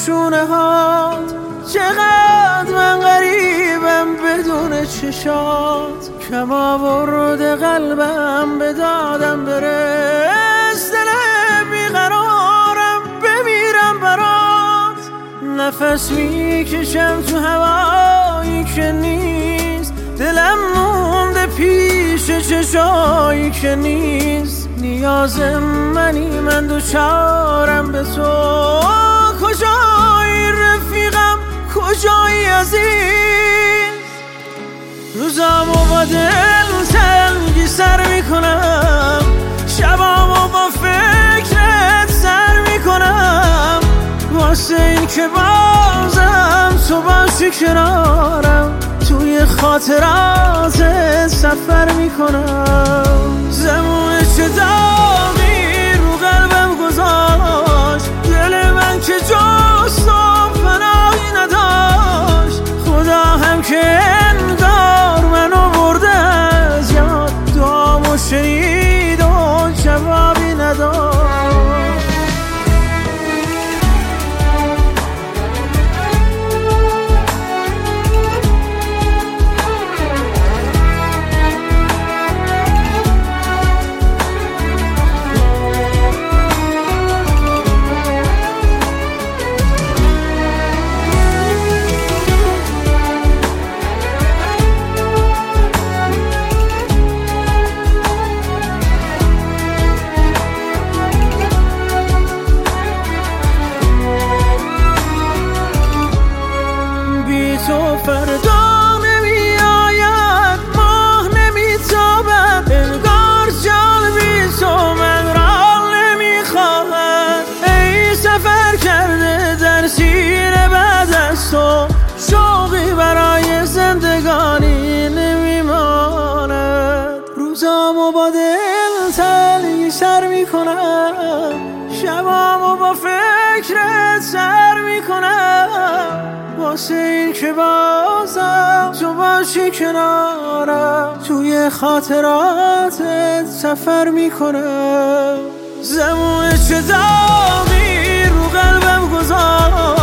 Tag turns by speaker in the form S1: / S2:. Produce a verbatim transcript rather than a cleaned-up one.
S1: شونه هات، چقدر من غریبم بدون چشات، کم آورده قلبم به دادم برس، دل بیقرارم بمیرم برات، نفس میکشم تو هوایی که نیست، دلم مونده پیش چشایی که نیست، نیاز منی من دوچارم به تو، کجایی رفیقم کجایی عزیز، روزامو با دل تنگی سر میکنم، شبامو با فکرت سر میکنم، واسه این که بازم تو باشی کنارم، توی خاطرات سفر میکنم، زمونه چه داغی رو قلبم گذاشت، دل من که جست و پناهی نداشت، خدا هم که انگار منو برده از یاد، دعامو شنید و جوابی نداشت. تو فردا نمی آید، ماه نمی تابد، انگار جان بی تو من را نمی خواهد، ای سفر کرده در سیر بعد از تو، شوقی برای زندگانی نمی ماند، روزامو با دل تنگی سر می کنم، شبامو با فکرت سر می کنم، واسه این که بازم تو باشی کنارم، توی خاطراتت سفر میکنم، زمونه چه داغی رو قلبم گذاشت،